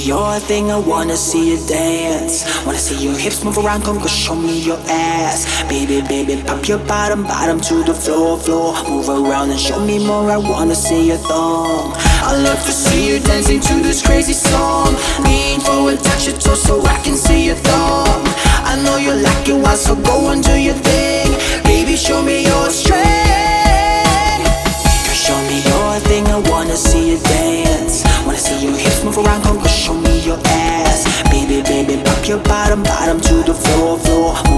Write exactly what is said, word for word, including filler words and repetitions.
your thing, I wanna see you dance. Wanna see your hips move around, come go show me your ass. Baby, baby, pop your bottom, bottom to the floor, floor. Move around and show me more, I wanna see your thong. I love to see you dancing to this crazy song. Lean forward, touch your toes so I can see your thong. I know you like it wild, so go and do your thing. Baby, show me your strength. Girl, show me your thing, I wanna see you dance. Wanna see your hips move around, come go show me your ass. Baby, baby, pop your bottom, bottom to the floor, floor.